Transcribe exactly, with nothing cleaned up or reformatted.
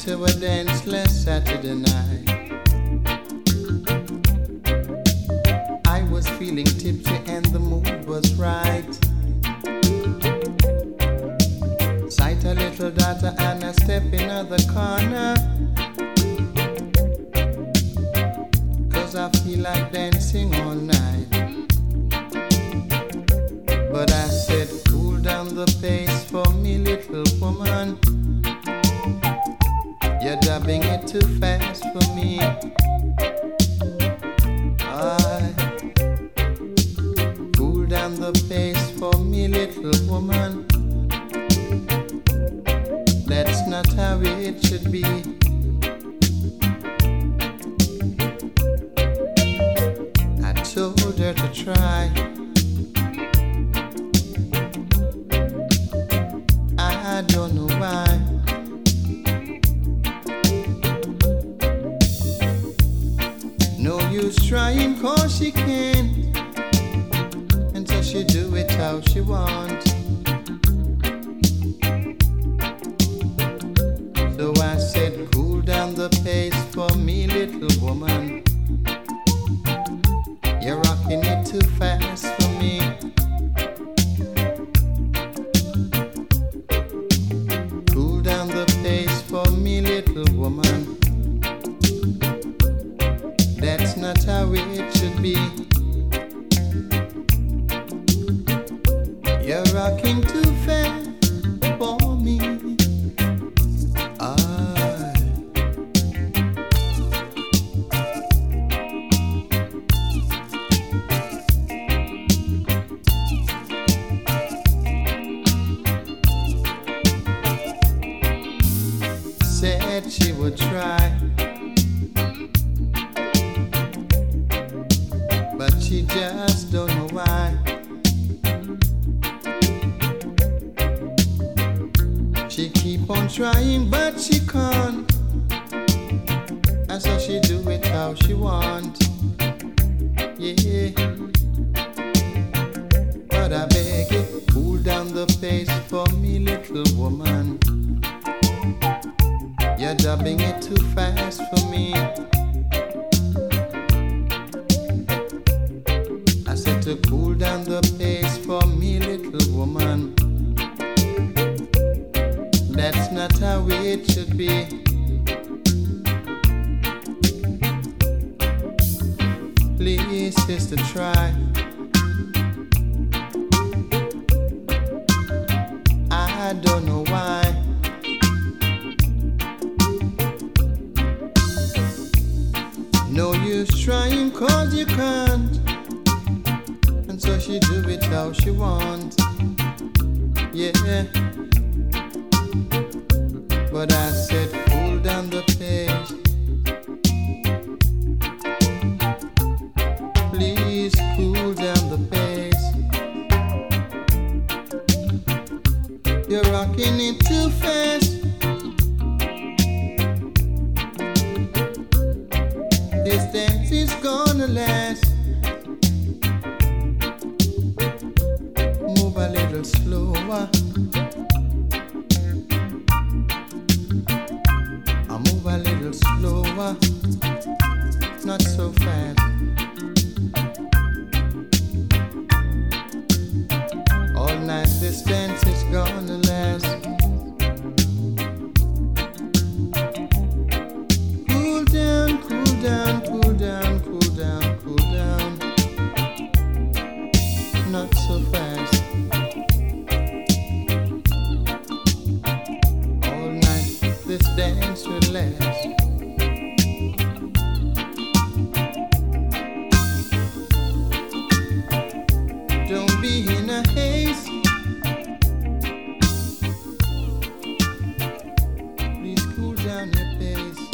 to a dance last Saturday night. I was feeling tipsy and the mood was right. Sight a little daughter and I step in the corner, 'cause I feel like dancing all night. But I said, cool down the pace for me, little woman. You're dubbing it too fast for me. I cool down the pace for me, little woman. That's not how it should be. I told her to try. I don't know why. No use trying 'cause she can't, and so she do it how she wants. So I said, cool down the pace for me, little woman. You're rocking it too fast for me. Cool down the pace for me, little woman. That's not how it should be. You're rocking too fast for me. I said she would try, but she just don't know why. She keep on trying, but she can't, and so she do it how she want. Yeah, but I beg you, cool down the pace for me, little woman. You're dubbing it too fast for me. I said to cool down the pace for me, little woman. That's not how it should be. Please, sister, try. I don't know why. No use trying 'cause you can't, and so she do it how she wants. Yeah, but I said cool down the pace. Please cool down the pace. You're rocking it too fast. This dance is gonna last. Move a little slower. I move a little slower, not so fast. All night this dance is gonna last. Cool down, cool down, cool down, cool down, cool down. Not so fast. All night this dance will last. Don't be in a haze. Please cool down your pace.